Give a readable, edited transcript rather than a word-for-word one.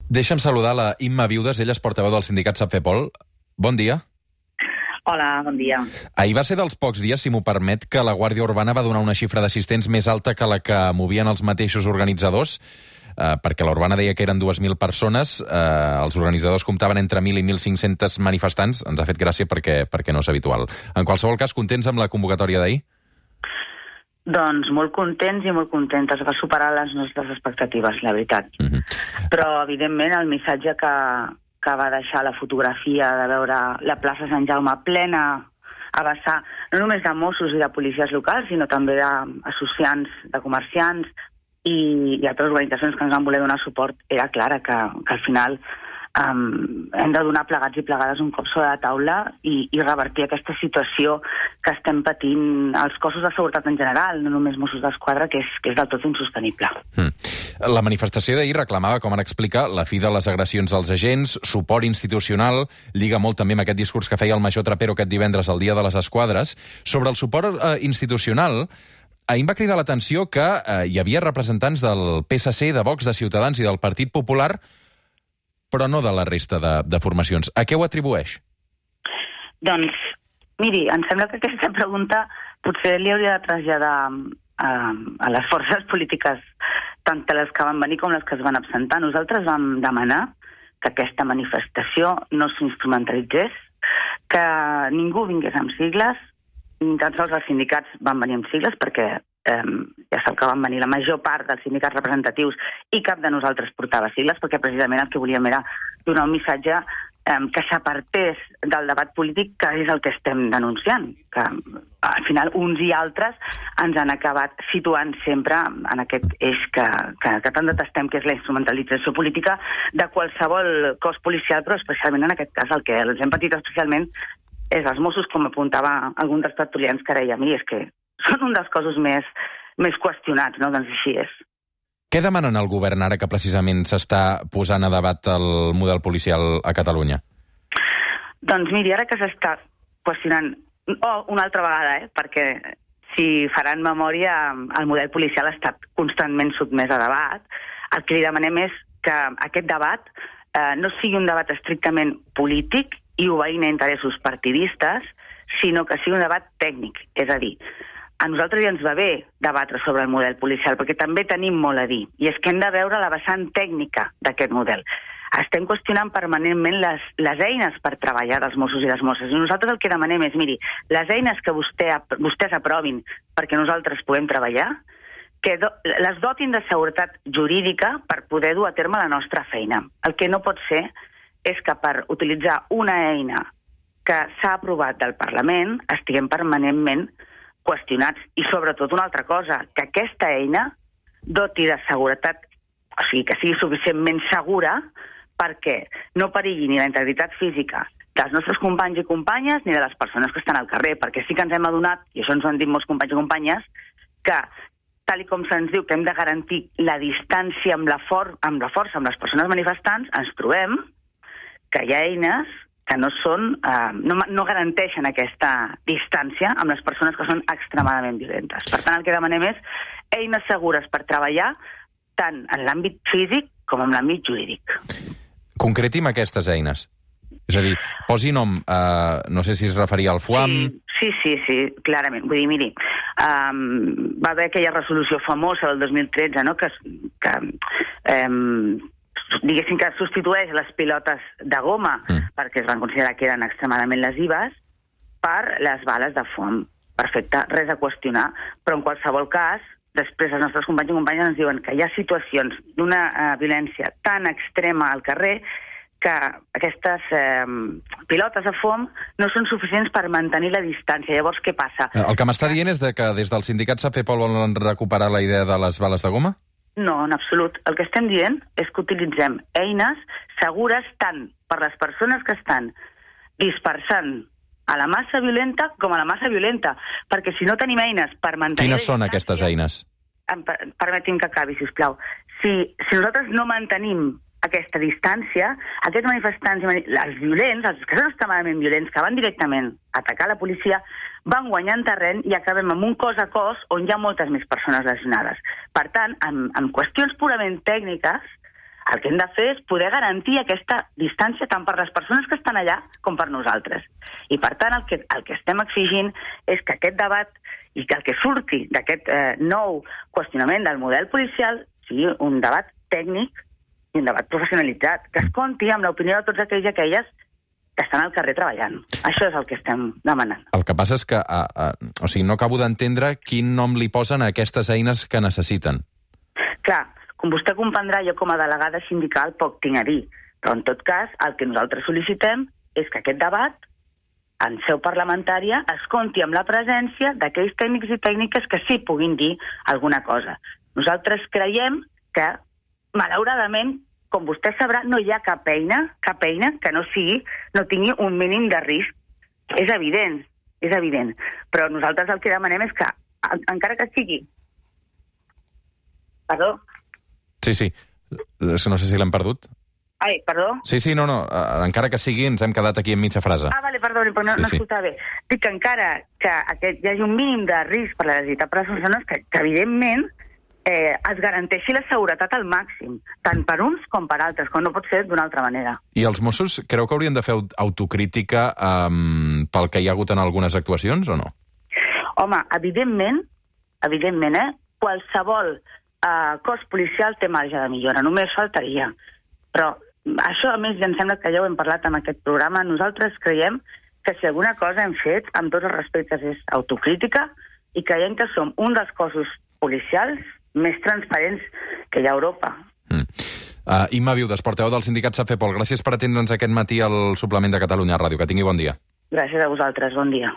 Deixa'm saludar la Imma Viudes, ella és portaveu del sindicat SAPFEPOL. Bon dia. Hola, bon dia. Ahir va ser dels pocs dies, si m'ho permet, que la Guàrdia Urbana va donar una xifra d'assistents més alta que la que movien els mateixos organitzadors, perquè la Urbana deia que eren 2.000 persones, els organitzadors comptaven entre 1.000 i 1.500 manifestants. Ens ha fet gràcia perquè no és habitual. En qualsevol cas, contents amb la convocatòria d'ahir? Doncs molt contents i molt contentes. Va superar les nostres expectatives, la veritat. Però, evidentment, el missatge que va deixar la fotografia de veure la plaça Sant Jaume plena a vessar, no només de Mossos i de policies locals, sinó també d'associants, de comerciants i altres organitzacions que ens van voler donar suport, era clara que al final hem de donar plegats i plegades un cop sobre la taula i revertir aquesta situació que estem patint els cossos de seguretat en general, no només Mossos d'Esquadra, que és del tot insostenible. La manifestació d'ahir reclamava, com ara explica, la fi de les agressions als agents, suport institucional, lliga molt també amb aquest discurs que feia el major Trapero aquest divendres al Dia de les Esquadres. Sobre el suport institucional, ahir em va cridar l'atenció que hi havia representants del PSC, de Vox, de Ciutadans i del Partit Popular, però no de la resta de formacions. A què ho atribueix? Doncs, miri, em sembla que aquesta pregunta potser li hauria de traslladar a les forces polítiques, tant les que van venir com les que es van absentar. Nosaltres vam demanar que aquesta manifestació no s'instrumentalitzés, que ningú vingués amb sigles, ni tan sols els sindicats van venir amb sigles, perquè ja sap que van venir la major part dels sindicats representatius i cap de nosaltres portava sigles, perquè precisament el que volíem era donar un missatge que s'apartés del debat polític, que és el que estem denunciant, que al final uns i altres ens han acabat situant sempre en aquest eix que tant detestem, que és la instrumentalització política de qualsevol cos policial, però especialment en aquest cas el que els hem patit especialment és els Mossos, com apuntava algun dels tertulians que deia, miri, és que són un dels cossos més qüestionats, no? Doncs així és. Què demanen al govern ara que precisament s'està posant a debat el model policial a Catalunya? Doncs miri, ara que s'està qüestionant, una altra vegada, perquè si faran memòria, el model policial ha estat constantment sotmès a debat, el que li demanem és que aquest debat no sigui un debat estrictament polític i obeint a interessos partidistes, sinó que sigui un debat tècnic, és a dir, a nosaltres ja ens va bé debatre sobre el model policial, perquè també tenim molt a dir, i és que hem de veure la vessant tècnica d'aquest model. Estem qüestionant permanentment les eines per treballar dels Mossos i les Mosses, i nosaltres el que demanem és, miri, les eines que vostès aprovin perquè nosaltres puguem treballar, que les dotin de seguretat jurídica per poder dur a terme la nostra feina. El que no pot ser és que per utilitzar una eina que s'ha aprovat del Parlament estiguem permanentment qüestionats. I sobretot una altra cosa, que aquesta eina doti de seguretat, o sigui, que sigui suficientment segura perquè no perigui ni la integritat física dels nostres companys i companyes ni de les persones que estan al carrer, perquè sí que ens hem adonat, i això ens ho han dit molts companys i companyes, que tal com se'ns diu que hem de garantir la distància amb la força amb les persones manifestants, ens trobem que hi ha eines que no garanteixen aquesta distància amb les persones que són extremadament violentes. Per tant, el que demanem és eines segures per treballar tant en l'àmbit físic com en l'àmbit jurídic. Concreti'm aquestes eines. És a dir, posi nom, no sé si es referia al FUAM... Sí, clarament. Vull dir, miri, va haver aquella resolució famosa del 2013, no?, que diguéssim que substitueix les pilotes de goma, perquè es van considerar que eren extremadament lesives, per les bales de foam. Perfecte, res a qüestionar, però en qualsevol cas, després els nostres companys i companyes ens diuen que hi ha situacions d'una violència tan extrema al carrer que aquestes pilotes de foam no són suficients per mantenir la distància. Llavors, què passa? El que m'està dient és que des del sindicat SAPFEPOL volen recuperar la idea de les bales de goma? No, en absolut. El que estem dient és que utilitzem eines segures tant per les persones que estan dispersant a la massa violenta com a la massa violenta, perquè si no tenim eines per mantenir... Quines són aquestes eines? Permeti'm que acabi, sisplau. Si nosaltres no mantenim aquesta distància, aquests manifestants, els violents, els que són extremadament violents, que van directament a atacar la policia, van guanyant terreny i acabem amb un cos a cos on hi ha moltes més persones lesionades. Per tant, en qüestions purament tècniques, el que hem de fer és poder garantir aquesta distància tant per les persones que estan allà com per nosaltres. I, per tant, el que estem exigint és que aquest debat i que el que surti d'aquest nou qüestionament del model policial sigui un debat tècnic i un debat professionalitzat, que es compti amb l'opinió de tots aquells i aquelles que estan al carrer treballant. Això és el que estem demanant. El que passa és que no acabo d'entendre quin nom li posen a aquestes eines que necessiten. Clar, com vostè comprendrà, jo com a delegada sindical poc tinc a dir, però en tot cas el que nosaltres sol·licitem és que aquest debat en seu parlamentària es compti amb la presència d'aquells tècnics i tècniques que sí puguin dir alguna cosa. Nosaltres creiem que, malauradament, com vostè sabrà, no hi ha cap eina que no tingui un mínim de risc. És evident. Però nosaltres el que demanem és que, encara que sigui... Perdó? Sí. No sé si l'hem perdut. Ai, perdó? Sí, no. Encara que sigui, ens hem quedat aquí en mitja frase. Vale, perdó, però no escoltava bé. Dic que encara que hi hagi un mínim de risc per la legitimitat per les persones, que evidentment es garanteixi la seguretat al màxim, tant per uns com per altres, com no pot ser d'una altra manera. I els Mossos creu que haurien de fer autocrítica pel que hi ha hagut en algunes actuacions o no? Home, evidentment, qualsevol cos policial té marge de millora, només faltaria. Però això, a més, ja em sembla que ja ho hem parlat en aquest programa, nosaltres creiem que si alguna cosa hem fet, amb tots els respectes, és autocrítica, i creiem que som un dels cossos policials més transparents que hi ha a Europa. Imma Viudes, portaveu del sindicat Safepol, gràcies per atendre'ns aquest matí al suplement de Catalunya Ràdio. Que tingui bon dia. Gràcies a vosaltres, bon dia.